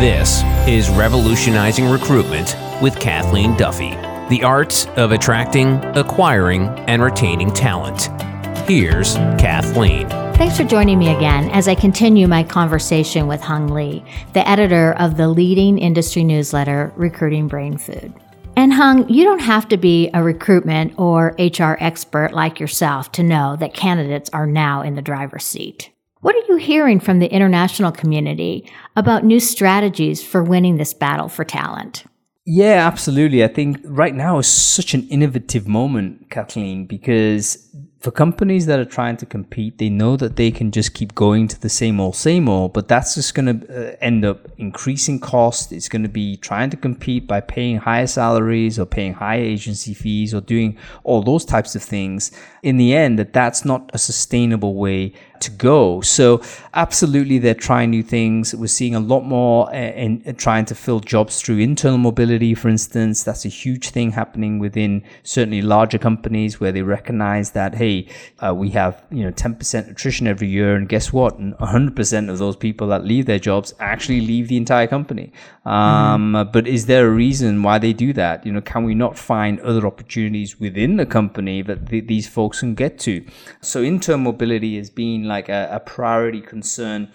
This is Revolutionizing Recruitment with Kathleen Duffy, the art of attracting, acquiring, and retaining talent. Here's Kathleen. Thanks for joining me again as I continue my conversation with Hung Lee, the editor of the leading industry newsletter, Recruiting Brain Food. And Hung, you don't have to be a recruitment or HR expert like yourself to know that candidates are now in the driver's seat. What are you hearing from the international community about new strategies for winning this battle for talent? Yeah, absolutely. I think right now is such an innovative moment, Kathleen, because for companies that are trying to compete, they know that they can just keep going to the same old, but that's just going to end up increasing cost. It's going to be trying to compete by paying higher salaries or paying higher agency fees or doing all those types of things. In the end, that's not a sustainable way to go. So absolutely, they're trying new things. We're seeing a lot more in trying to fill jobs through internal mobility, for instance. That's a huge thing happening within certainly larger companies where they recognize that, hey, we have 10% attrition every year, and guess what? 100% of those people that leave their jobs actually leave the entire company. But is there a reason why they do that? Can we not find other opportunities within the company that these folks can get to? So internal mobility has been like a priority concern.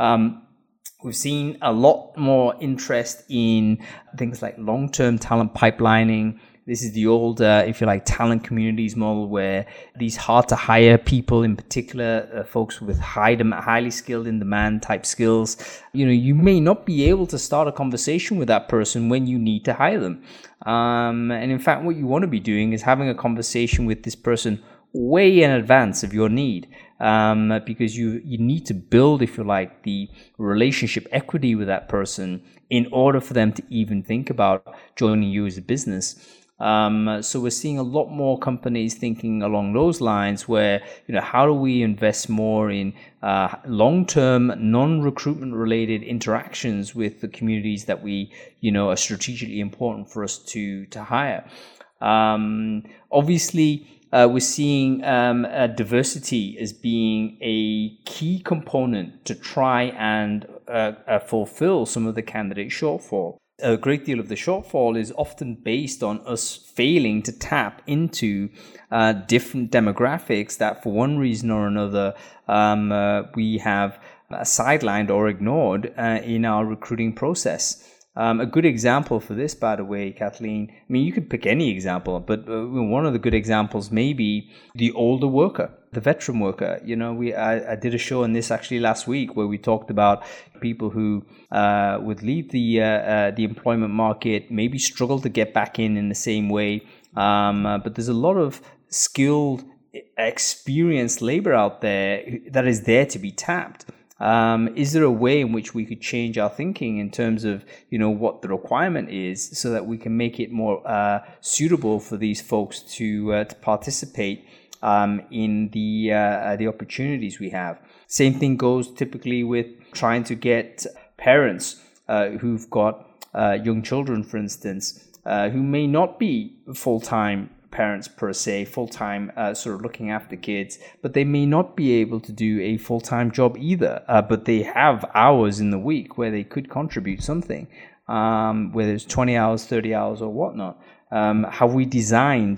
We've seen a lot more interest in things like long-term talent pipelining. This is the old, if you like, talent communities model where these hard-to-hire people, in particular, folks with highly skilled, in-demand type skills, you may not be able to start a conversation with that person when you need to hire them. And in fact, what you want to be doing is having a conversation with this person way in advance of your need, because you need to build, if you like, the relationship equity with that person in order for them to even think about joining you as a business. So we're seeing a lot more companies thinking along those lines where, how do we invest more in long-term, non-recruitment related interactions with the communities that we, are strategically important for us to hire. Obviously, we're seeing diversity as being a key component to try and fulfill some of the candidate shortfall. A great deal of the shortfall is often based on us failing to tap into different demographics that for one reason or another we have sidelined or ignored in our recruiting process. A good example for this, by the way, Kathleen, you could pick any example, but one of the good examples may be the older worker, the veteran worker. I did a show on this actually last week where we talked about people who would leave the employment market, maybe struggle to get back in the same way. But there's a lot of skilled, experienced labor out there that is there to be tapped. Is there a way in which we could change our thinking in terms of, what the requirement is so that we can make it more suitable for these folks to participate in the opportunities we have? Same thing goes typically with trying to get parents who've got young children, for instance, who may not be full-time parents per se, full-time sort of looking after kids, but they may not be able to do a full-time job either, but they have hours in the week where they could contribute something, whether it's 20 hours, 30 hours or whatnot. Have we designed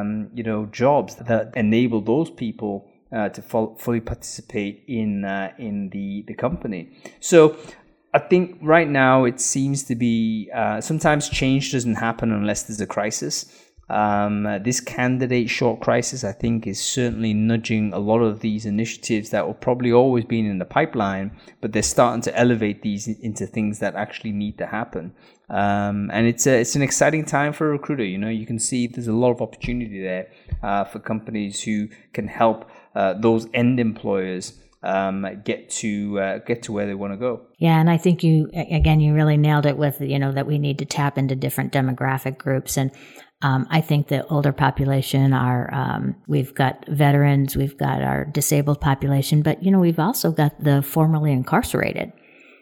jobs that enable those people to fully participate in the company? So I think right now it seems to be sometimes change doesn't happen unless there's a crisis. This candidate short crisis, I think, is certainly nudging a lot of these initiatives that were probably always been in the pipeline, but they're starting to elevate these into things that actually need to happen. And it's an exciting time for a recruiter. You can see there's a lot of opportunity there for companies who can help those end employers get to where they want to go. Yeah, and I think you really nailed it with that we need to tap into different demographic groups. And I think the older population we've got veterans, we've got our disabled population, but we've also got the formerly incarcerated.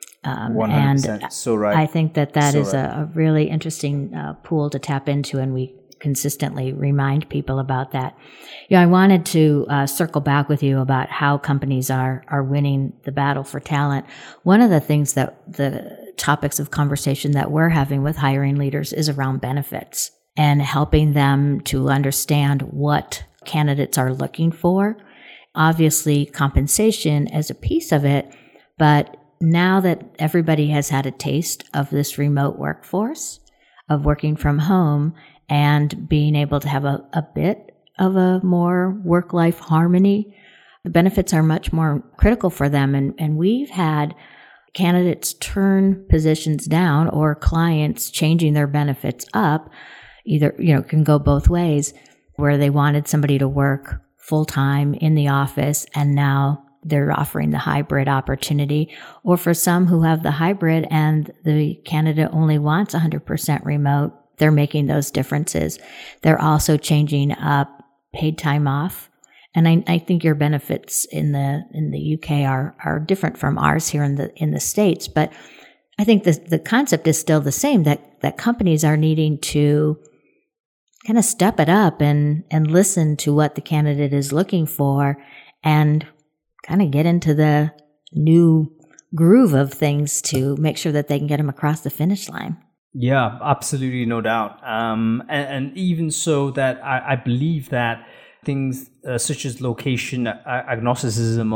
100%. And so right. I think that is a really interesting pool to tap into, and we consistently remind people about that. I wanted to circle back with you about how companies are winning the battle for talent. One of the things that the topics of conversation that we're having with hiring leaders is around benefits and helping them to understand what candidates are looking for. Obviously, compensation is a piece of it, but now that everybody has had a taste of this remote workforce, of working from home and being able to have a bit of a more work-life harmony, the benefits are much more critical for them. And we've had candidates turn positions down or clients changing their benefits up. Either, can go both ways, where they wanted somebody to work full-time in the office and now they're offering the hybrid opportunity. Or for some who have the hybrid and the candidate only wants 100% remote, they're making those differences. They're also changing up paid time off. And I think your benefits in the UK are different from ours here in the States. But I think the concept is still the same, that companies are needing to kind of step it up and listen to what the candidate is looking for and kind of get into the new groove of things to make sure that they can get them across the finish line. Yeah, absolutely, no doubt. And even so that I believe that things such as location agnosticism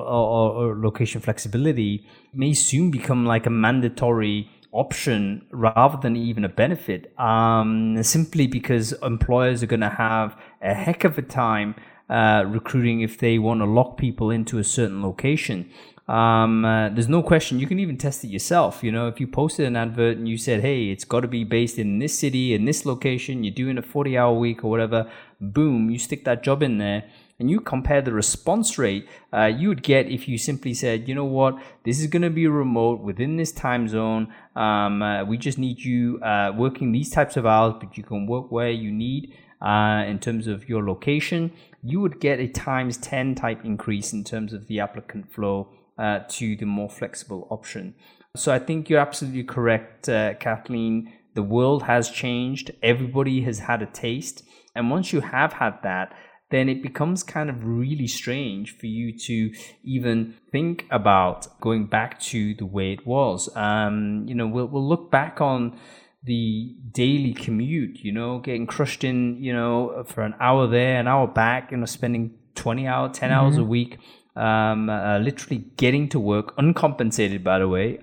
or location flexibility may soon become like a mandatory option rather than even a benefit, simply because employers are going to have a heck of a time recruiting if they want to lock people into a certain location. There's no question. You can even test it yourself. If you posted an advert and you said, hey, it's got to be based in this city, in this location, you're doing a 40-hour week or whatever, boom, you stick that job in there and you compare the response rate you would get if you simply said, you know what, this is going to be remote within this time zone. We just need you working these types of hours, but you can work where you need in terms of your location. You would get a times 10 type increase in terms of the applicant flow to the more flexible option. So I think you're absolutely correct, Kathleen. The world has changed. Everybody has had a taste. And once you have had that, then it becomes kind of really strange for you to even think about going back to the way it was. We'll look back on the daily commute, getting crushed in, for an hour there, an hour back, spending 10 hours a week. Literally getting to work uncompensated, by the way.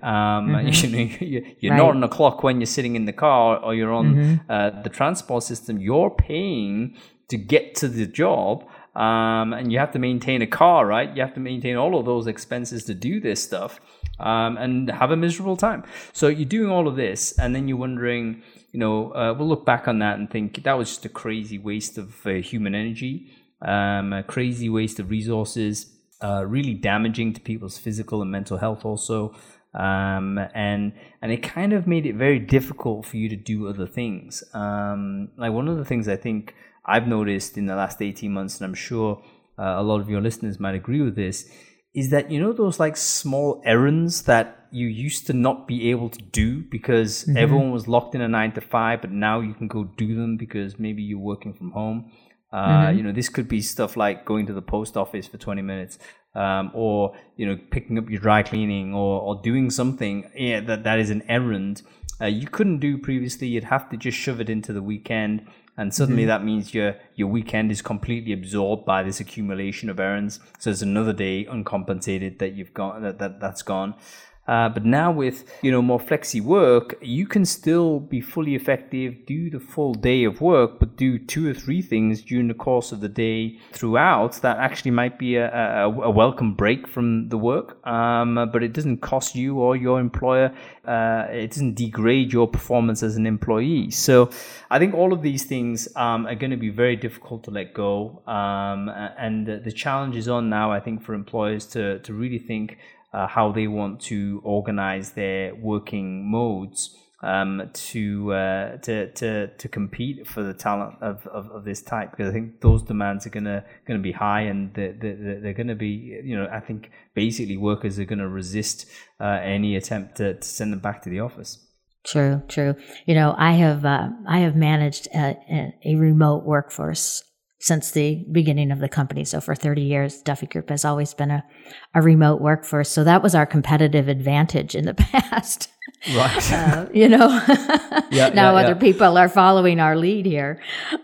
You're not on the clock when you're sitting in the car or you're on the transport system. You're paying to get to the job, and you have to maintain a car, right? You have to maintain all of those expenses to do this stuff, and have a miserable time. So you're doing all of this, and then you're wondering, we'll look back on that and think that was just a crazy waste of human energy, a crazy waste of resources. Really damaging to people's physical and mental health also. And it kind of made it very difficult for you to do other things. Like one of the things I think I've noticed in the last 18 months, and I'm sure a lot of your listeners might agree with this, is that, those like small errands that you used to not be able to do because everyone was locked in a 9 to 5, but now you can go do them because maybe you're working from home. This could be stuff like going to the post office for 20 minutes, or, picking up your dry cleaning or doing something that is an errand you couldn't do previously. You'd have to just shove it into the weekend. And suddenly that means your weekend is completely absorbed by this accumulation of errands. So there's another day uncompensated that you've got that's gone. But now with, more flexi work, you can still be fully effective, do the full day of work, but do 2 or 3 things during the course of the day throughout that actually might be a welcome break from the work. But it doesn't cost you or your employer. It doesn't degrade your performance as an employee. So I think all of these things are going to be very difficult to let go. And the challenge is on now, I think, for employers to really think how they want to organize their working modes to compete for the talent of this type, because I think those demands are gonna be high, and they're gonna be, I think basically workers are gonna resist any attempt to send them back to the office. True. I have managed a remote workforce since the beginning of the company. So for 30 years, Duffy Group has always been a remote workforce. So that was our competitive advantage in the past. Right. Now other people are following our lead here.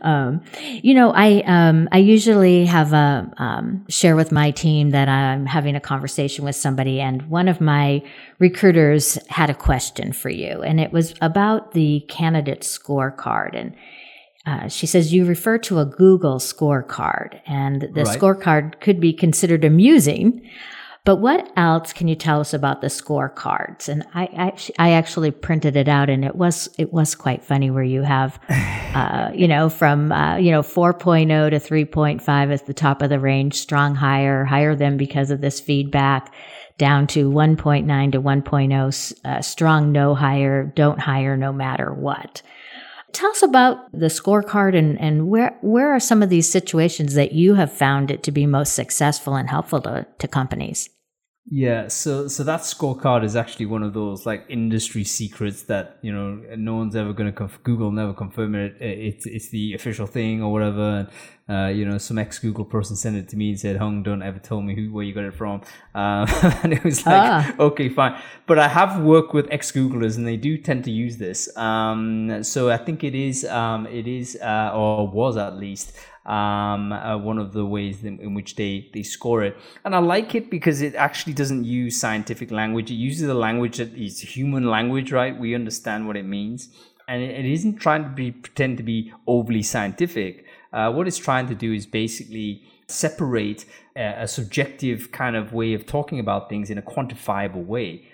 I usually have share with my team that I'm having a conversation with somebody, and one of my recruiters had a question for you, and it was about the candidate scorecard. And she says, you refer to a Google scorecard, and the scorecard could be considered amusing. But what else can you tell us about the scorecards? And I actually printed it out, and it was quite funny, where you have, from 4.0 to 3.5 at the top of the range, strong hire them because of this feedback, down to 1.9 to 1.0, strong no hire, don't hire no matter what. Tell us about the scorecard and where are some of these situations that you have found it to be most successful and helpful to companies? Yeah, so that scorecard is actually one of those like industry secrets that no one's ever going to Google never confirm it. It's the official thing or whatever. And, some ex-Google person sent it to me and said, "Hung, don't ever tell me where you got it from." And it was like, okay, fine. But I have worked with ex-Googlers, and they do tend to use this. So I think it is or was at least one of the ways in which they score it. And I like it because it actually doesn't use scientific language. It uses a language that is human language, right? We understand what it means. And it isn't trying to pretend to be overly scientific. What it's trying to do is basically separate a subjective kind of way of talking about things in a quantifiable way.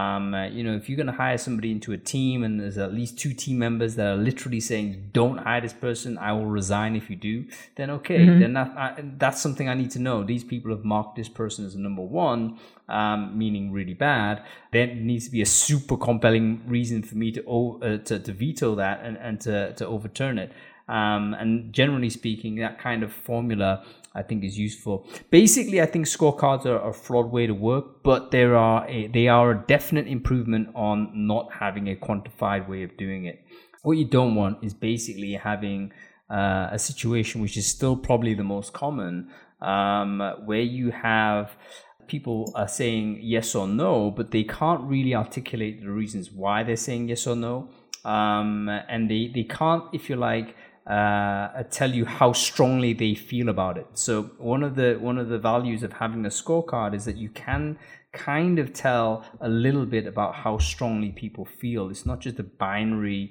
If you're going to hire somebody into a team and there's at least 2 team members that are literally saying, "Don't hire this person, I will resign if you do," then okay, then that's something I need to know. These people have marked this person as a number 1, meaning really bad. There needs to be a super compelling reason for me to veto that and to overturn it. And generally speaking, that kind of formula I think is useful. Basically, I think scorecards are a flawed way to work, but they are a definite improvement on not having a quantified way of doing it. What you don't want is basically having a situation, which is still probably the most common, where you have people are saying yes or no, but they can't really articulate the reasons why they're saying yes or no. And they can't, if you like, tell you how strongly they feel about it. So one of the values of having a scorecard is that you can kind of tell a little bit about how strongly people feel. It's not just a binary,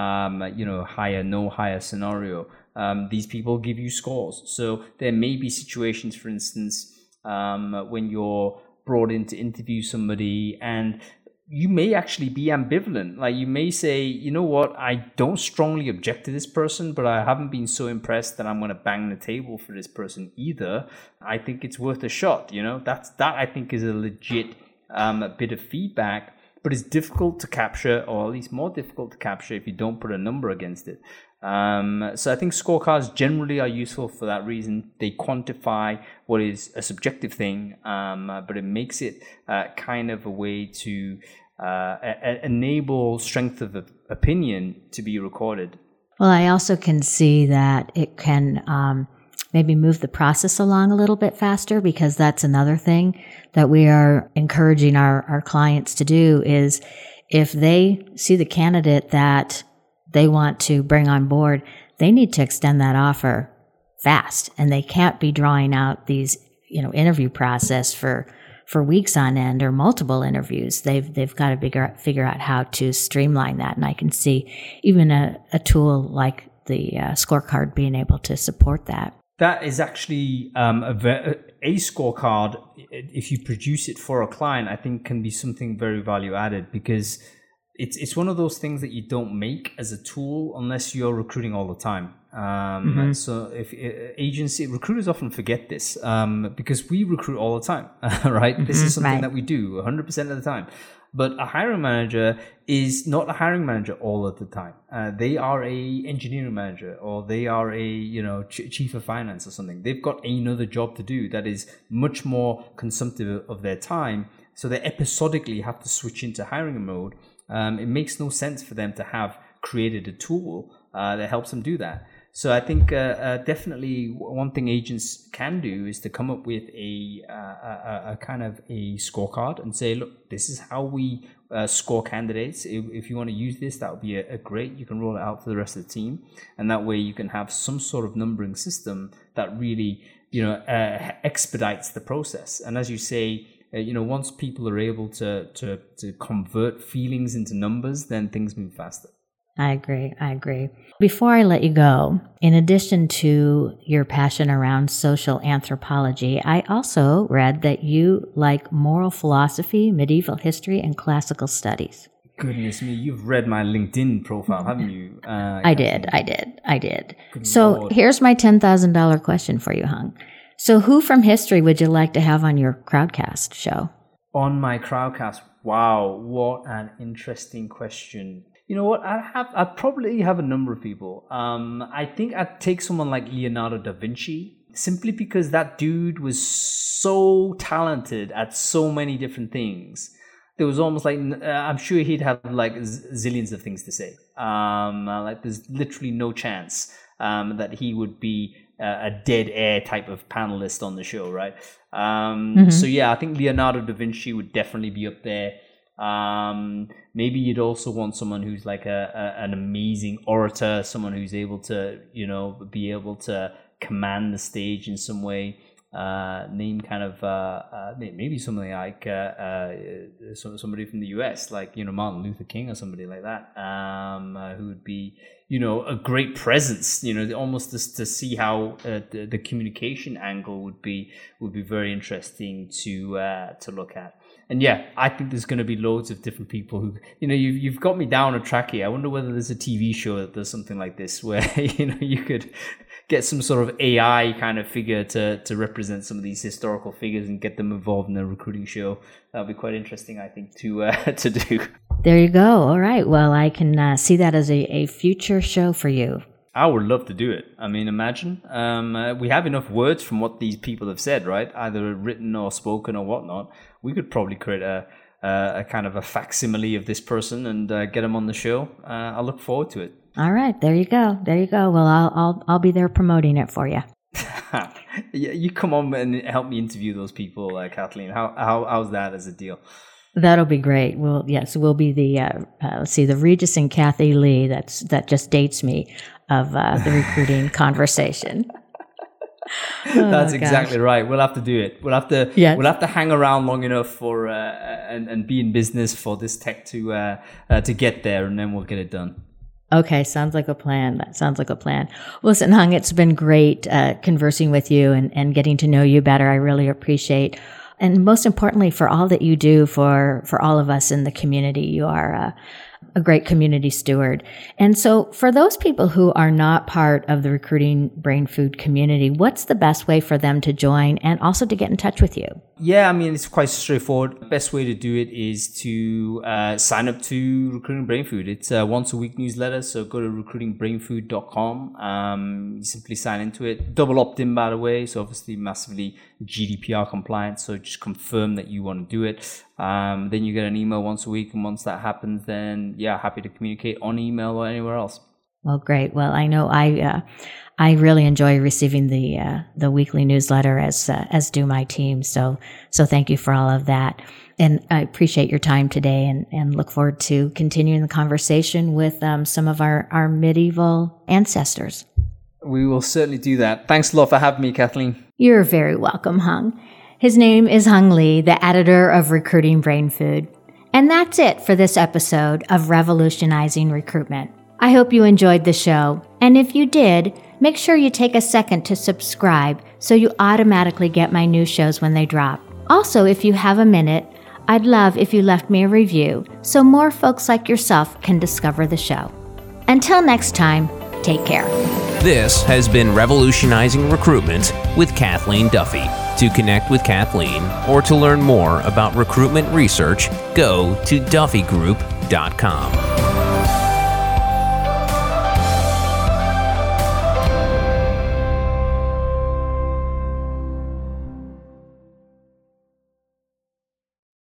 hire, no hire scenario. These people give you scores. So there may be situations, for instance, when you're brought in to interview somebody and you may actually be ambivalent. Like you may say, "You know what, I don't strongly object to this person, but I haven't been so impressed that I'm going to bang the table for this person either. I think it's worth a shot." That I think is a legit bit of feedback, but it's difficult to capture, or at least more difficult to capture if you don't put a number against it. So I think scorecards generally are useful for that reason. They quantify what is a subjective thing, but it makes it kind of a way to enable strength of opinion to be recorded. Well, I also can see that it can maybe move the process along a little bit faster, because that's another thing that we are encouraging our clients to do is if they see the candidate that they want to bring on board, they need to extend that offer fast, and they can't be drawing out these, interview process for weeks on end or multiple interviews. They've got to figure out how to streamline that, and I can see even a tool like the scorecard being able to support that. That is actually a scorecard. If you produce it for a client, I think can be something very value added, because it's one of those things that you don't make as a tool unless you're recruiting all the time. So if recruiters often forget this because we recruit all the time, right? This is something that we do 100% of the time. But a hiring manager is not a hiring manager all of the time. They are a engineering manager, or they are a chief of finance or something. They've got another job to do that is much more consumptive of their time. So they episodically have to switch into hiring mode. It makes no sense for them to have created a tool that helps them do that. So I think definitely one thing agents can do is to come up with a kind of a scorecard and say, look, this is how we score candidates. If you want to use this, that would be a great. You can roll it out for the rest of the team, and that way you can have some sort of numbering system that really expedites the process. And as you say, once people are able to convert feelings into numbers, then things move faster. I agree. Before I let you go, in addition to your passion around social anthropology, I also read that you like moral philosophy, medieval history, and classical studies. Goodness me, you've read my LinkedIn profile, haven't you? I did. So Lord. Here's my $10,000 question for you, Hung. So who from history would you like to have on your Crowdcast show? On my Crowdcast? Wow, what an interesting question. You know what? I'd probably have a number of people. I think I'd take someone like Leonardo da Vinci, simply because that dude was so talented at so many different things. There was almost like, I'm sure he'd have like zillions of things to say. Like there's literally no chance that he would be a dead air type of panelist on the show, right? So yeah, I think Leonardo da Vinci would definitely be up there. Maybe you'd also want someone who's like an amazing orator, someone who's able to, be able to command the stage in some way. Name kind of maybe something like somebody from the US, like Martin Luther King or somebody like that, who would be a great presence. Almost to see how the communication angle would be very interesting to look at. And yeah, I think there's going to be loads of different people who, you've got me down a track here. I wonder whether there's a TV show that does something like this where, you could get some sort of AI kind of figure to represent some of these historical figures and get them involved in a recruiting show. That would be quite interesting, I think, to do. There you go. All right. Well, I can see that as a future show for you. I would love to do it. I mean, imagine. We have enough words from what these people have said, right? Either written or spoken or whatnot. We could probably create a kind of a facsimile of this person and get them on the show. I look forward to it. All right, there you go. Well, I'll be there promoting it for you. Yeah, you come on and help me interview those people, Kathleen. How's that as a deal? That'll be great. We'll be the the Regis and Kathy Lee. That just dates me of the recruiting conversation. That's exactly right. We'll have to do it. We'll have to hang around long enough for and be in business for this tech to get there, and then we'll get it done. Okay, sounds like a plan. That sounds like a plan. Listen, Hung, it's been great conversing with you and getting to know you better. I really appreciate, and most importantly, for all that you do for all of us in the community. You are a great community steward. And so for those people who are not part of the Recruiting Brain Food community, what's the best way for them to join and also to get in touch with you? Yeah, I mean, it's quite straightforward. The best way to do it is to sign up to Recruiting Brain Food. It's a once a week newsletter, so go to recruitingbrainfood.com. You simply sign into it. Double opt-in, by the way, so obviously massively GDPR compliant, so just confirm that you want to do it. Then you get an email once a week, and once that happens, then yeah, happy to communicate on email or anywhere else. Well, great. Well, I know I really enjoy receiving the weekly newsletter, as do my team. So thank you for all of that, and I appreciate your time today, and look forward to continuing the conversation with some of our medieval ancestors. We will certainly do that. Thanks a lot for having me, Kathleen. You're very welcome, Hung. His name is Hung Lee, the editor of Recruiting Brain Food. And that's it for this episode of Revolutionizing Recruitment. I hope you enjoyed the show. And if you did, make sure you take a second to subscribe so you automatically get my new shows when they drop. Also, if you have a minute, I'd love if you left me a review so more folks like yourself can discover the show. Until next time, take care. This has been Revolutionizing Recruitment with Kathleen Duffy. To connect with Kathleen or to learn more about recruitment research, go to duffygroup.com.